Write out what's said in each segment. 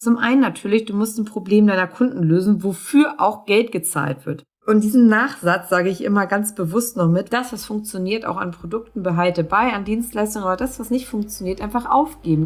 Zum einen natürlich, du musst ein Problem deiner Kunden lösen, wofür auch Geld gezahlt wird. Und diesen Nachsatz sage ich immer ganz bewusst noch mit: Das, was funktioniert, auch an Produkten behalte bei, an Dienstleistungen, aber das, was nicht funktioniert, einfach aufgeben.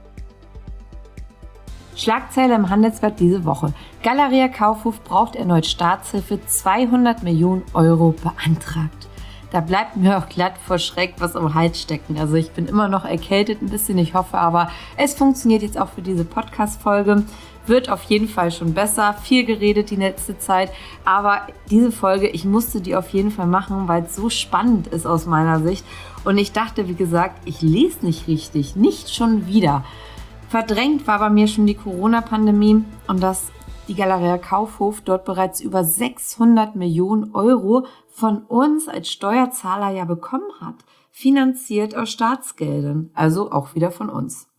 Schlagzeile im Handelsblatt diese Woche: Galeria Kaufhof braucht erneut Staatshilfe, 200 Millionen Euro beantragt. Da bleibt mir auch glatt vor Schreck was im Hals stecken. Also ich bin immer noch erkältet ein bisschen, ich hoffe aber, es funktioniert jetzt auch für diese Podcast-Folge. Wird auf jeden Fall schon besser. Viel geredet die letzte Zeit, aber diese Folge, ich musste die auf jeden Fall machen, weil es so spannend ist aus meiner Sicht. Und ich dachte, wie gesagt, ich lese nicht richtig, nicht schon wieder. Verdrängt war bei mir schon die Corona-Pandemie und dass die Galeria Kaufhof dort bereits über 600 Millionen Euro von uns als Steuerzahler ja bekommen hat, finanziert aus Staatsgeldern, also auch wieder von uns.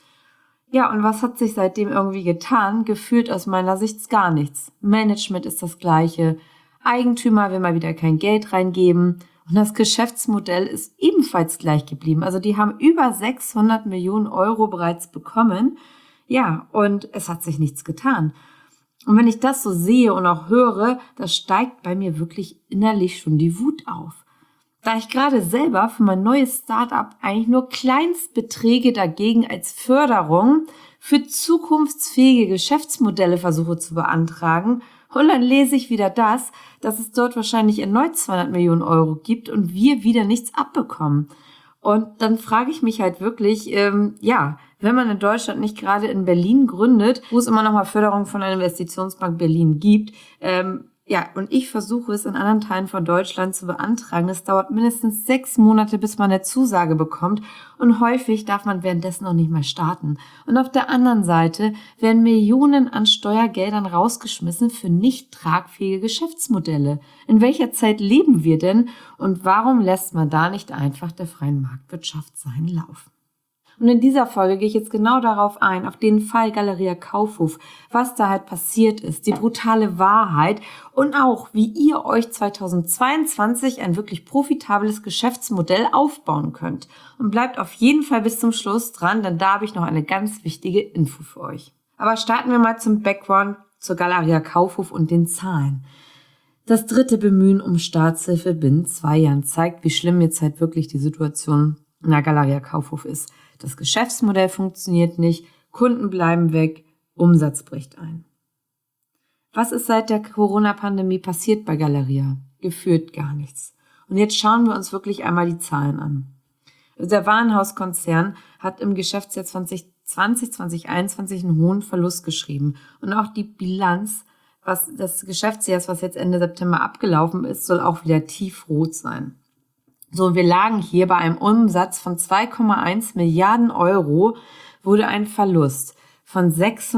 Ja, und was hat sich seitdem irgendwie getan? Gefühlt aus meiner Sicht gar nichts. Management ist das gleiche, Eigentümer will mal wieder kein Geld reingeben und das Geschäftsmodell ist ebenfalls gleich geblieben. Also die haben über 600 Millionen Euro bereits bekommen. Ja, und es hat sich nichts getan. Und wenn ich das so sehe und auch höre, da steigt bei mir wirklich innerlich schon die Wut auf. Da ich gerade selber für mein neues Startup eigentlich nur Kleinstbeträge dagegen als Förderung für zukunftsfähige Geschäftsmodelle versuche zu beantragen, und dann lese ich wieder dass es dort wahrscheinlich erneut 200 Millionen Euro gibt und wir wieder nichts abbekommen. Und dann frage ich mich halt wirklich, wenn man in Deutschland nicht gerade in Berlin gründet, wo es immer noch mal Förderung von der Investitionsbank Berlin gibt, und ich versuche es in anderen Teilen von Deutschland zu beantragen. Es dauert mindestens 6 Monate, bis man eine Zusage bekommt und häufig darf man währenddessen noch nicht mal starten. Und auf der anderen Seite werden Millionen an Steuergeldern rausgeschmissen für nicht tragfähige Geschäftsmodelle. In welcher Zeit leben wir denn und warum lässt man da nicht einfach der freien Marktwirtschaft seinen Lauf? Und in dieser Folge gehe ich jetzt genau darauf ein, auf den Fall Galeria Kaufhof, was da halt passiert ist, die brutale Wahrheit und auch, wie ihr euch 2022 ein wirklich profitables Geschäftsmodell aufbauen könnt. Und bleibt auf jeden Fall bis zum Schluss dran, denn da habe ich noch eine ganz wichtige Info für euch. Aber starten wir mal zum Background zur Galeria Kaufhof und den Zahlen. Das 3. Bemühen um Staatshilfe binnen 2 Jahren zeigt, wie schlimm jetzt halt wirklich die Situation in der Galeria Kaufhof ist. Das Geschäftsmodell funktioniert nicht, Kunden bleiben weg, Umsatz bricht ein. Was ist seit der Corona-Pandemie passiert bei Galeria? Gefühlt gar nichts. Und jetzt schauen wir uns wirklich einmal die Zahlen an. Also der Warenhauskonzern hat im Geschäftsjahr 2020/2021 einen hohen Verlust geschrieben. Und auch die Bilanz des Geschäftsjahres, was jetzt Ende September abgelaufen ist, soll auch wieder tiefrot sein. So, wir lagen hier bei einem Umsatz von 2,1 Milliarden Euro, wurde ein Verlust von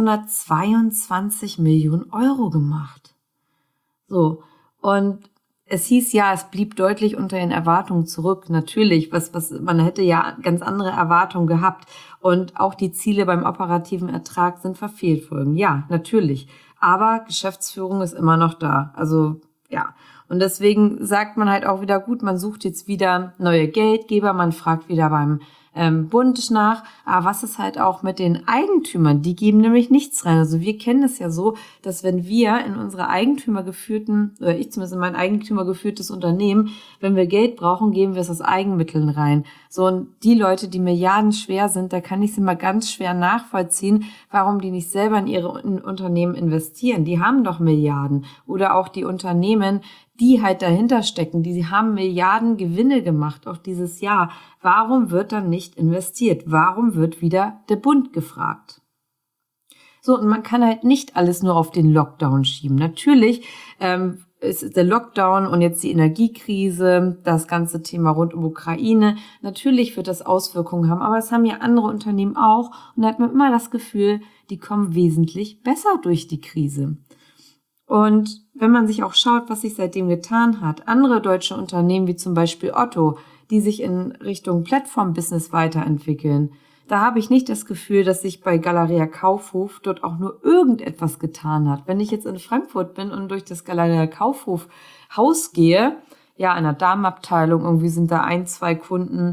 622 Millionen Euro gemacht. So, und es hieß ja, es blieb deutlich unter den Erwartungen zurück. Natürlich, man hätte ja ganz andere Erwartungen gehabt. Und auch die Ziele beim operativen Ertrag sind verfehlt worden. Ja, natürlich. Aber Geschäftsführung ist immer noch da. Also, ja. Und deswegen sagt man halt auch wieder, gut, man sucht jetzt wieder neue Geldgeber, man fragt wieder beim Bund nach. Aber was ist halt auch mit den Eigentümern? Die geben nämlich nichts rein. Also wir kennen es ja so, dass wenn wir in unsere eigentümergeführten, oder ich zumindest in mein eigentümergeführtes Unternehmen, wenn wir Geld brauchen, geben wir es aus Eigenmitteln rein. So, und die Leute, die milliardenschwer sind, da kann ich es immer ganz schwer nachvollziehen, warum die nicht selber in ihre Unternehmen investieren. Die haben doch Milliarden. Oder auch die Unternehmen, die halt dahinter stecken, die haben Milliarden Gewinne gemacht, auch dieses Jahr. Warum wird dann nicht investiert? Warum wird wieder der Bund gefragt? So, und man kann halt nicht alles nur auf den Lockdown schieben. Natürlich ist der Lockdown und jetzt die Energiekrise, das ganze Thema rund um Ukraine, natürlich wird das Auswirkungen haben, aber es haben ja andere Unternehmen auch und da hat man immer das Gefühl, die kommen wesentlich besser durch die Krise. Und wenn man sich auch schaut, was sich seitdem getan hat, andere deutsche Unternehmen wie zum Beispiel Otto, die sich in Richtung Plattform-Business weiterentwickeln, da habe ich nicht das Gefühl, dass sich bei Galeria Kaufhof dort auch nur irgendetwas getan hat. Wenn ich jetzt in Frankfurt bin und durch das Galeria Kaufhof Haus gehe, ja, in der Damenabteilung, irgendwie sind da 1, 2 Kunden,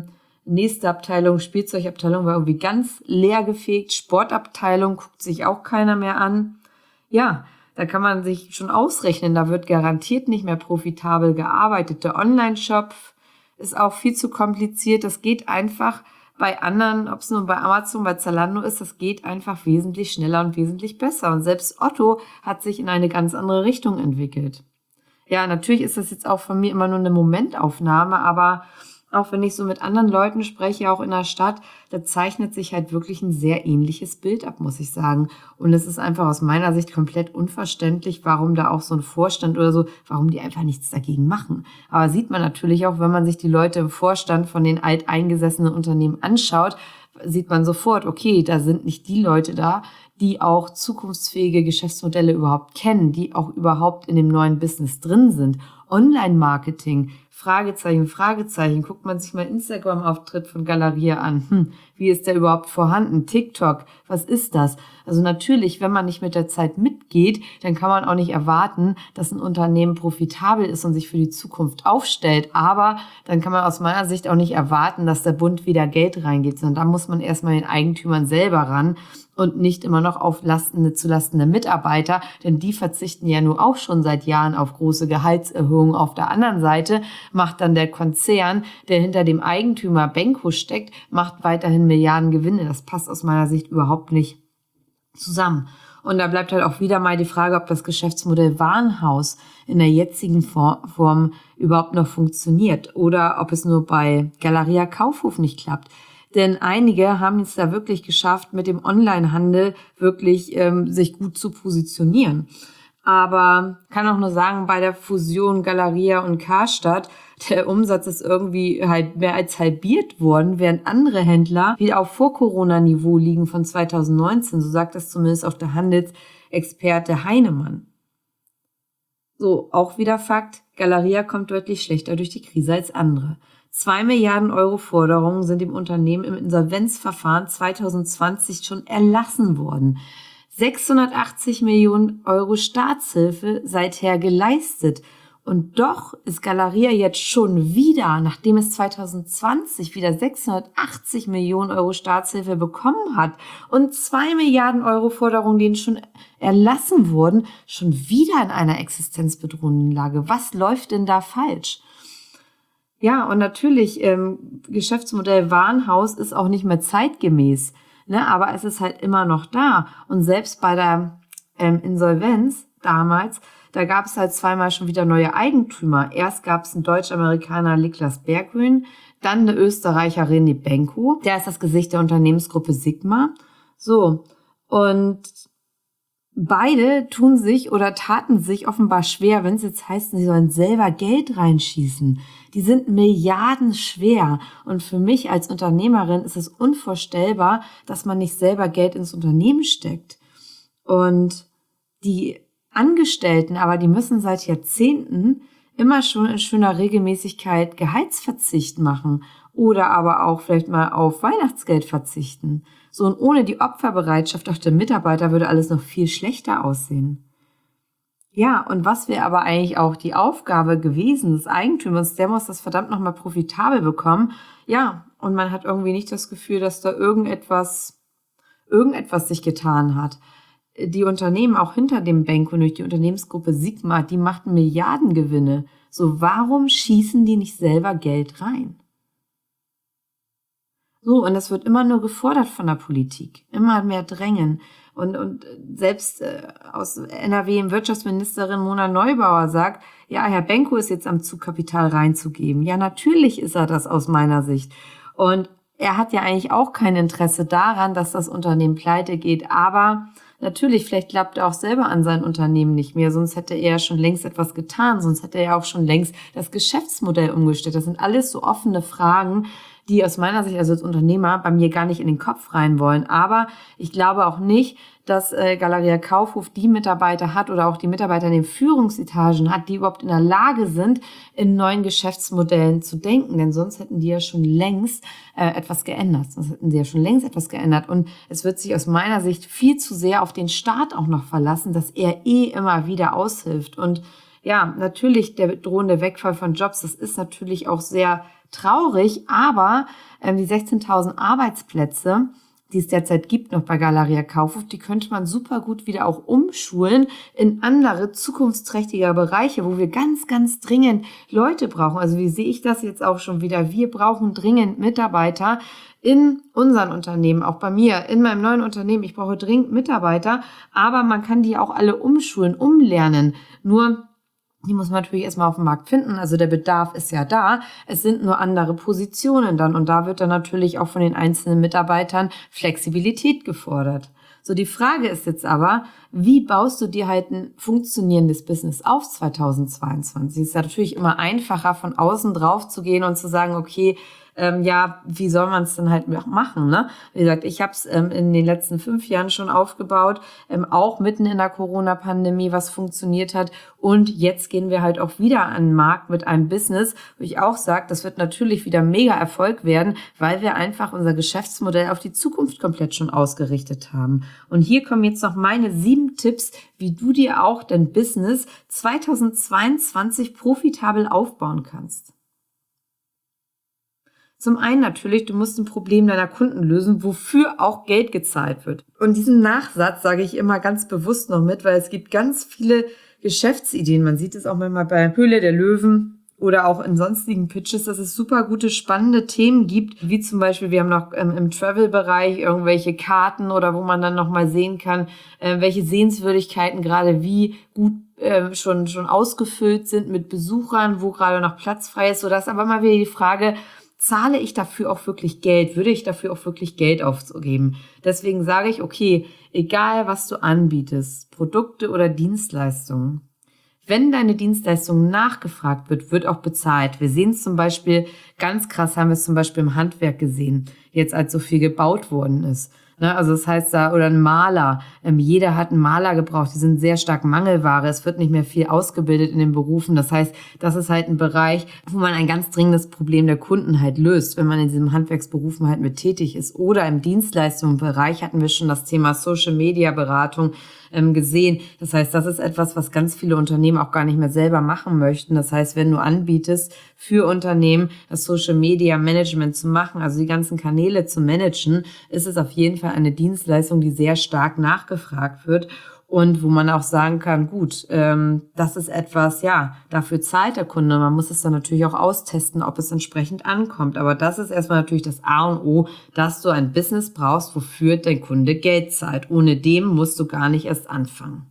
Nächste Abteilung, Spielzeugabteilung, war irgendwie ganz leer gefegt. Sportabteilung guckt sich auch keiner mehr an. Ja, da kann man sich schon ausrechnen, da wird garantiert nicht mehr profitabel gearbeitet. Der Online-Shop ist auch viel zu kompliziert. Das geht einfach bei anderen, ob es nur bei Amazon, bei Zalando ist, das geht einfach wesentlich schneller und wesentlich besser. Und selbst Otto hat sich in eine ganz andere Richtung entwickelt. Ja, natürlich ist das jetzt auch von mir immer nur eine Momentaufnahme, aber auch wenn ich so mit anderen Leuten spreche, auch in der Stadt, da zeichnet sich halt wirklich ein sehr ähnliches Bild ab, muss ich sagen. Und es ist einfach aus meiner Sicht komplett unverständlich, warum da auch so ein Vorstand oder so, warum die einfach nichts dagegen machen. Aber sieht man natürlich auch, wenn man sich die Leute im Vorstand von den alteingesessenen Unternehmen anschaut, sieht man sofort, okay, da sind nicht die Leute da, die auch zukunftsfähige Geschäftsmodelle überhaupt kennen, die auch überhaupt in dem neuen Business drin sind. Online-Marketing, Fragezeichen, Fragezeichen. Guckt man sich mal Instagram-Auftritt von Galeria an. Wie ist der überhaupt vorhanden? TikTok, was ist das? Also natürlich, wenn man nicht mit der Zeit mitgeht, dann kann man auch nicht erwarten, dass ein Unternehmen profitabel ist und sich für die Zukunft aufstellt. Aber dann kann man aus meiner Sicht auch nicht erwarten, dass der Bund wieder Geld reingeht, sondern da muss man erstmal den Eigentümern selber ran und nicht immer noch auf zulasten der Mitarbeiter, denn die verzichten ja nur auch schon seit Jahren auf große Gehaltserhöhungen. Auf der anderen Seite macht dann der Konzern, der hinter dem Eigentümer Benko steckt, macht weiterhin Milliarden Gewinne. Das passt aus meiner Sicht überhaupt nicht zusammen. Und da bleibt halt auch wieder mal die Frage, ob das Geschäftsmodell Warenhaus in der jetzigen Form überhaupt noch funktioniert oder ob es nur bei Galeria Kaufhof nicht klappt. Denn einige haben es da wirklich geschafft, mit dem Onlinehandel wirklich sich gut zu positionieren. Aber kann auch nur sagen, bei der Fusion Galeria und Karstadt, der Umsatz ist irgendwie halt mehr als halbiert worden, während andere Händler wieder auf Vor-Corona-Niveau liegen von 2019. So sagt das zumindest auch der Handelsexperte Heinemann. So, auch wieder Fakt, Galeria kommt deutlich schlechter durch die Krise als andere. 2 Milliarden Euro Forderungen sind dem Unternehmen im Insolvenzverfahren 2020 schon erlassen worden. 680 Millionen Euro Staatshilfe seither geleistet. Und doch ist Galeria jetzt schon wieder, nachdem es 2020 wieder 680 Millionen Euro Staatshilfe bekommen hat und 2 Milliarden Euro Forderungen, denen schon erlassen wurden, schon wieder in einer existenzbedrohenden Lage. Was läuft denn da falsch? Ja, und natürlich, Geschäftsmodell Warenhaus ist auch nicht mehr zeitgemäß, ne? Aber es ist halt immer noch da. Und selbst bei der Insolvenz damals, da gab es halt zweimal schon wieder neue Eigentümer. Erst gab es einen Deutsch-Amerikaner, Niklas Berggrün, dann eine Österreicherin, die Benko. Der ist das Gesicht der Unternehmensgruppe Sigma. So, und beide tun sich oder taten sich offenbar schwer, wenn es jetzt heißt, sie sollen selber Geld reinschießen. Die sind milliardenschwer. Und für mich als Unternehmerin ist es unvorstellbar, dass man nicht selber Geld ins Unternehmen steckt. Und die Angestellten, aber die müssen seit Jahrzehnten immer schon in schöner Regelmäßigkeit Gehaltsverzicht machen oder aber auch vielleicht mal auf Weihnachtsgeld verzichten. So, und ohne die Opferbereitschaft auch der Mitarbeiter würde alles noch viel schlechter aussehen. Ja, und was wäre aber eigentlich auch die Aufgabe gewesen des Eigentümers? Der muss das verdammt nochmal profitabel bekommen. Ja, und man hat irgendwie nicht das Gefühl, dass da irgendetwas sich getan hat. Die Unternehmen auch hinter dem Benko, durch die Unternehmensgruppe Sigma, die machten Milliardengewinne. So, warum schießen die nicht selber Geld rein? So, und das wird immer nur gefordert von der Politik. Immer mehr drängen. Und selbst aus NRW Wirtschaftsministerin Mona Neubauer sagt, ja, Herr Benko ist jetzt am Zug, Kapital reinzugeben. Ja, natürlich ist er das aus meiner Sicht. Und er hat ja eigentlich auch kein Interesse daran, dass das Unternehmen pleite geht. Aber natürlich, vielleicht glaubt er auch selber an sein Unternehmen nicht mehr. Sonst hätte er ja schon längst etwas getan. Sonst hätte er ja auch schon längst das Geschäftsmodell umgestellt. Das sind alles so offene Fragen, die aus meiner Sicht, also als Unternehmer, bei mir gar nicht in den Kopf rein wollen. Aber ich glaube auch nicht, dass Galeria Kaufhof die Mitarbeiter hat oder auch die Mitarbeiter in den Führungsetagen hat, die überhaupt in der Lage sind, in neuen Geschäftsmodellen zu denken. Denn sonst hätten die ja schon längst etwas geändert. Und es wird sich aus meiner Sicht viel zu sehr auf den Staat auch noch verlassen, dass er immer wieder aushilft. Und ja, natürlich der drohende Wegfall von Jobs, das ist natürlich auch sehr traurig, aber die 16.000 Arbeitsplätze, die es derzeit gibt noch bei Galeria Kaufhof, die könnte man super gut wieder auch umschulen in andere zukunftsträchtige Bereiche, wo wir ganz, ganz dringend Leute brauchen. Also wie sehe ich das jetzt auch schon wieder? Wir brauchen dringend Mitarbeiter in unseren Unternehmen, auch bei mir, in meinem neuen Unternehmen. Ich brauche dringend Mitarbeiter, aber man kann die auch alle umschulen, umlernen. Nur die muss man natürlich erstmal auf dem Markt finden. Also der Bedarf ist ja da. Es sind nur andere Positionen dann. Und da wird dann natürlich auch von den einzelnen Mitarbeitern Flexibilität gefordert. So, die Frage ist jetzt aber, wie baust du dir halt ein funktionierendes Business auf 2022? Es ist ja natürlich immer einfacher, von außen drauf zu gehen und zu sagen, okay, wie soll man es denn halt machen, ne? Wie gesagt, ich habe es in den letzten 5 Jahren schon aufgebaut, auch mitten in der Corona-Pandemie, was funktioniert hat. Und jetzt gehen wir halt auch wieder an den Markt mit einem Business, wo ich auch sage, das wird natürlich wieder mega Erfolg werden, weil wir einfach unser Geschäftsmodell auf die Zukunft komplett schon ausgerichtet haben. Und hier kommen jetzt noch meine 7 Tipps, wie du dir auch dein Business 2022 profitabel aufbauen kannst. Zum einen natürlich, du musst ein Problem deiner Kunden lösen, wofür auch Geld gezahlt wird. Und diesen Nachsatz sage ich immer ganz bewusst noch mit, weil es gibt ganz viele Geschäftsideen. Man sieht es auch manchmal bei Höhle der Löwen oder auch in sonstigen Pitches, dass es super gute, spannende Themen gibt, wie zum Beispiel, wir haben noch im Travel-Bereich irgendwelche Karten oder wo man dann nochmal sehen kann, welche Sehenswürdigkeiten gerade wie gut schon ausgefüllt sind mit Besuchern, wo gerade noch Platz frei ist, sodass aber mal wieder die Frage, zahle ich dafür auch wirklich Geld? Würde ich dafür auch wirklich Geld aufgeben? Deswegen sage ich, okay, egal was du anbietest, Produkte oder Dienstleistungen, wenn deine Dienstleistung nachgefragt wird, wird auch bezahlt. Wir sehen es zum Beispiel, ganz krass haben wir es zum Beispiel im Handwerk gesehen, jetzt als so viel gebaut worden ist. Also das heißt oder ein Maler. Jeder hat einen Maler gebraucht. Die sind sehr stark Mangelware. Es wird nicht mehr viel ausgebildet in den Berufen. Das heißt, das ist halt ein Bereich, wo man ein ganz dringendes Problem der Kunden halt löst, wenn man in diesem Handwerksberufen halt mit tätig ist. Oder im Dienstleistungsbereich hatten wir schon das Thema Social Media Beratung gesehen. Das heißt, das ist etwas, was ganz viele Unternehmen auch gar nicht mehr selber machen möchten. Das heißt, wenn du anbietest, für Unternehmen das Social Media Management zu machen, also die ganzen Kanäle zu managen, ist es auf jeden Fall eine Dienstleistung, die sehr stark nachgefragt wird. Und wo man auch sagen kann, gut, das ist etwas, dafür zahlt der Kunde. Man muss es dann natürlich auch austesten, ob es entsprechend ankommt. Aber das ist erstmal natürlich das A und O, dass du ein Business brauchst, wofür dein Kunde Geld zahlt. Ohne dem musst du gar nicht erst anfangen.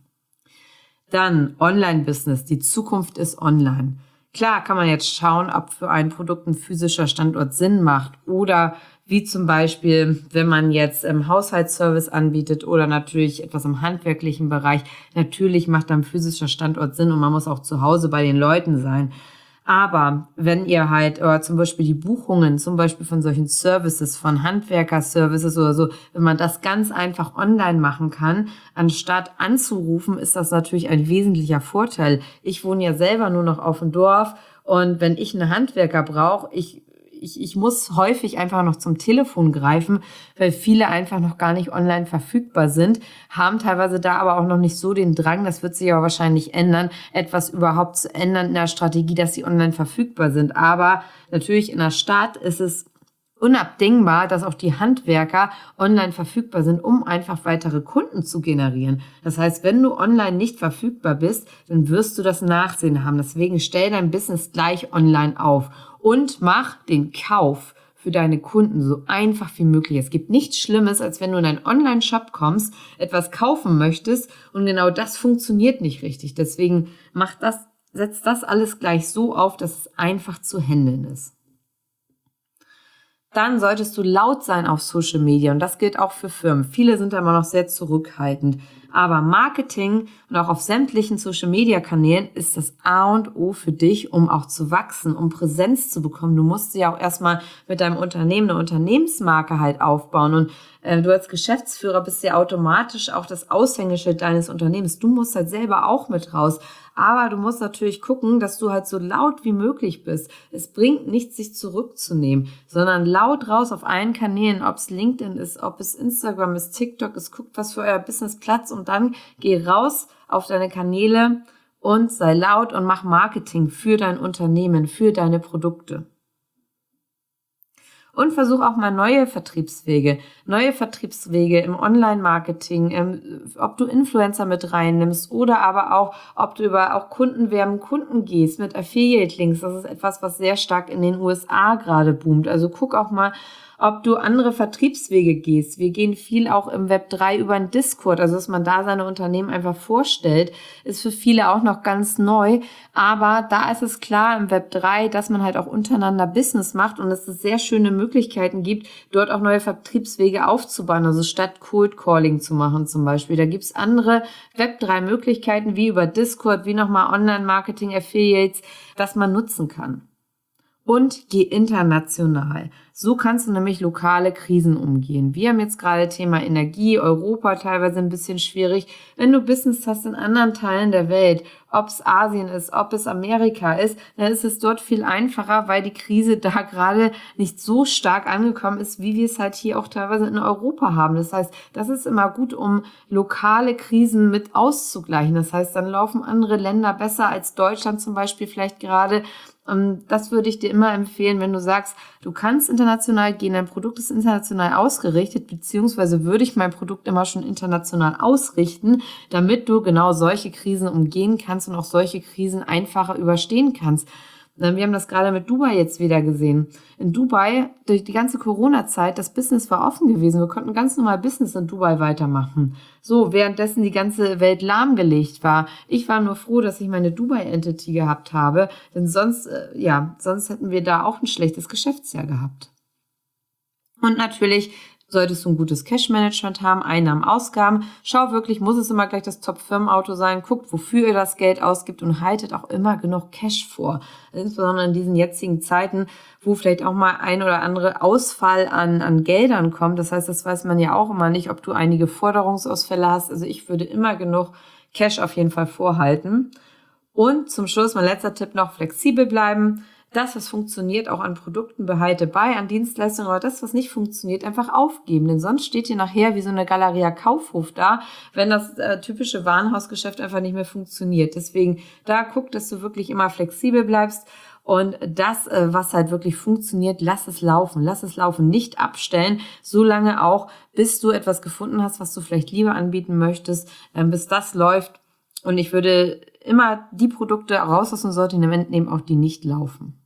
Dann Online-Business. Die Zukunft ist online. Klar kann man jetzt schauen, ob für ein Produkt ein physischer Standort Sinn macht oder wie zum Beispiel, wenn man jetzt Haushaltsservice anbietet oder natürlich etwas im handwerklichen Bereich. Natürlich macht dann physischer Standort Sinn und man muss auch zu Hause bei den Leuten sein. Aber wenn ihr halt zum Beispiel die Buchungen, zum Beispiel von solchen Services, von Handwerker-Services oder so, wenn man das ganz einfach online machen kann, anstatt anzurufen, ist das natürlich ein wesentlicher Vorteil. Ich wohne ja selber nur noch auf dem Dorf und wenn ich einen Handwerker brauche, ich muss häufig einfach noch zum Telefon greifen, weil viele einfach noch gar nicht online verfügbar sind, haben teilweise da aber auch noch nicht so den Drang, das wird sich aber wahrscheinlich ändern, etwas überhaupt zu ändern in der Strategie, dass sie online verfügbar sind. Aber natürlich in der Stadt ist es unabdingbar, dass auch die Handwerker online verfügbar sind, um einfach weitere Kunden zu generieren. Das heißt, wenn du online nicht verfügbar bist, dann wirst du das Nachsehen haben. Deswegen stell dein Business gleich online auf und mach den Kauf für deine Kunden so einfach wie möglich. Es gibt nichts Schlimmes, als wenn du in einen Online-Shop kommst, etwas kaufen möchtest und genau das funktioniert nicht richtig. Deswegen setz das alles gleich so auf, dass es einfach zu handeln ist. Dann solltest du laut sein auf Social Media und das gilt auch für Firmen. Viele sind da immer noch sehr zurückhaltend, aber Marketing und auch auf sämtlichen Social Media Kanälen ist das A und O für dich, um auch zu wachsen, um Präsenz zu bekommen. Du musst ja auch erstmal mit deinem Unternehmen eine Unternehmensmarke halt aufbauen und du als Geschäftsführer bist ja automatisch auch das Aushängeschild deines Unternehmens. Du musst halt selber auch mit raus. Aber du musst natürlich gucken, dass du halt so laut wie möglich bist. Es bringt nichts, sich zurückzunehmen, sondern laut raus auf allen Kanälen, ob es LinkedIn ist, ob es Instagram ist, TikTok ist, guckt, was für euer Business Platz und dann geh raus auf deine Kanäle und sei laut und mach Marketing für dein Unternehmen, für deine Produkte. Und versuch auch mal neue Vertriebswege im Online-Marketing, ob du Influencer mit reinnimmst oder aber auch, ob du über auch Kunden gehst mit Affiliate-Links. Das ist etwas, was sehr stark in den USA gerade boomt. Also guck auch mal, ob du andere Vertriebswege gehst. Wir gehen viel auch im Web 3 über einen Discord, also dass man da seine Unternehmen einfach vorstellt, ist für viele auch noch ganz neu. Aber da ist es klar im Web 3, dass man halt auch untereinander Business macht und es sehr schöne Möglichkeiten gibt, dort auch neue Vertriebswege aufzubauen, also statt Cold Calling zu machen zum Beispiel. Da gibt's andere Web 3 Möglichkeiten, wie über Discord, wie nochmal Online-Marketing, Affiliates, das man nutzen kann. Und geh international. So kannst du nämlich lokale Krisen umgehen. Wir haben jetzt gerade Thema Energie, Europa teilweise ein bisschen schwierig. Wenn du Business hast in anderen Teilen der Welt, ob es Asien ist, ob es Amerika ist, dann ist es dort viel einfacher, weil die Krise da gerade nicht so stark angekommen ist, wie wir es halt hier auch teilweise in Europa haben. Das heißt, das ist immer gut, um lokale Krisen mit auszugleichen. Das heißt, dann laufen andere Länder besser als Deutschland zum Beispiel vielleicht gerade. Das würde ich dir immer empfehlen, wenn du sagst, du kannst international gehen, dein Produkt ist international ausgerichtet, beziehungsweise würde ich mein Produkt immer schon international ausrichten, damit du genau solche Krisen umgehen kannst und auch solche Krisen einfacher überstehen kannst. Wir haben das gerade mit Dubai jetzt wieder gesehen. In Dubai, durch die ganze Corona-Zeit, das Business war offen gewesen. Wir konnten ganz normal Business in Dubai weitermachen. So, währenddessen die ganze Welt lahmgelegt war. Ich war nur froh, dass ich meine Dubai-Entity gehabt habe, denn sonst hätten wir da auch ein schlechtes Geschäftsjahr gehabt. Und natürlich solltest du ein gutes Cash-Management haben, Einnahmen, Ausgaben. Schau wirklich, muss es immer gleich das Top-Firmenauto sein. Guckt, wofür ihr das Geld ausgibt und haltet auch immer genug Cash vor. Insbesondere in diesen jetzigen Zeiten, wo vielleicht auch mal ein oder andere Ausfall an Geldern kommt. Das heißt, das weiß man ja auch immer nicht, ob du einige Forderungsausfälle hast. Also ich würde immer genug Cash auf jeden Fall vorhalten. Und zum Schluss, mein letzter Tipp noch, flexibel bleiben. Das, was funktioniert, auch an Produkten behalte bei, an Dienstleistungen, aber das, was nicht funktioniert, einfach aufgeben. Denn sonst steht ihr nachher wie so eine Galeria Kaufhof da, wenn das typische Warenhausgeschäft einfach nicht mehr funktioniert. Deswegen da guck, dass du wirklich immer flexibel bleibst und das, was halt wirklich funktioniert, lass es laufen, nicht abstellen, solange auch, bis du etwas gefunden hast, was du vielleicht lieber anbieten möchtest, bis das läuft. Und ich würde immer die Produkte raus aus dem Sortiment nehmen, auch die nicht laufen.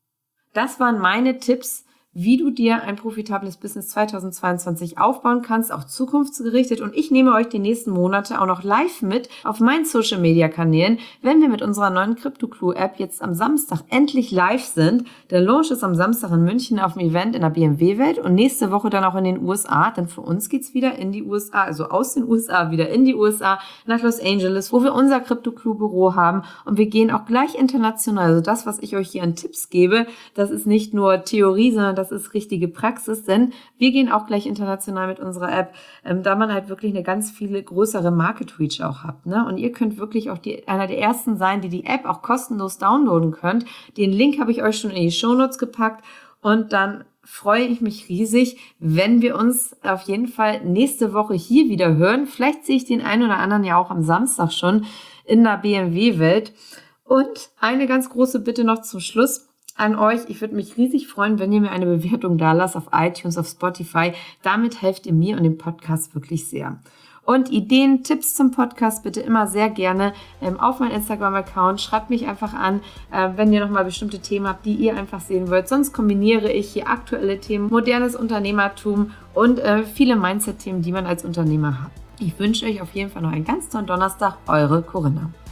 Das waren meine Tipps, wie du dir ein profitables Business 2022 aufbauen kannst, auch zukunftsgerichtet. Und ich nehme euch die nächsten Monate auch noch live mit auf meinen Social-Media-Kanälen, wenn wir mit unserer neuen CryptoClue-App jetzt am Samstag endlich live sind. Der Launch ist am Samstag in München auf dem Event in der BMW-Welt und nächste Woche dann auch in den USA. Denn für uns geht's wieder in die USA, also aus den USA wieder in die USA, nach Los Angeles, wo wir unser CryptoClue-Büro haben. Und wir gehen auch gleich international. Also das, was ich euch hier an Tipps gebe, das ist nicht nur Theorie, sondern das ist richtige Praxis, denn wir gehen auch gleich international mit unserer App, da man halt wirklich eine ganz viel größere Market Reach auch hat, ne? Und ihr könnt wirklich auch einer der ersten sein, die App auch kostenlos downloaden könnt. Den Link habe ich euch schon in die Shownotes gepackt und dann freue ich mich riesig, wenn wir uns auf jeden Fall nächste Woche hier wieder hören. Vielleicht sehe ich den einen oder anderen ja auch am Samstag schon in der BMW-Welt. Und eine ganz große Bitte noch zum Schluss an euch. Ich würde mich riesig freuen, wenn ihr mir eine Bewertung da lasst auf iTunes, auf Spotify. Damit helft ihr mir und dem Podcast wirklich sehr. Und Ideen, Tipps zum Podcast bitte immer sehr gerne auf meinen Instagram-Account. Schreibt mich einfach an, wenn ihr nochmal bestimmte Themen habt, die ihr einfach sehen wollt. Sonst kombiniere ich hier aktuelle Themen, modernes Unternehmertum und viele Mindset-Themen, die man als Unternehmer hat. Ich wünsche euch auf jeden Fall noch einen ganz tollen Donnerstag. Eure Corinna.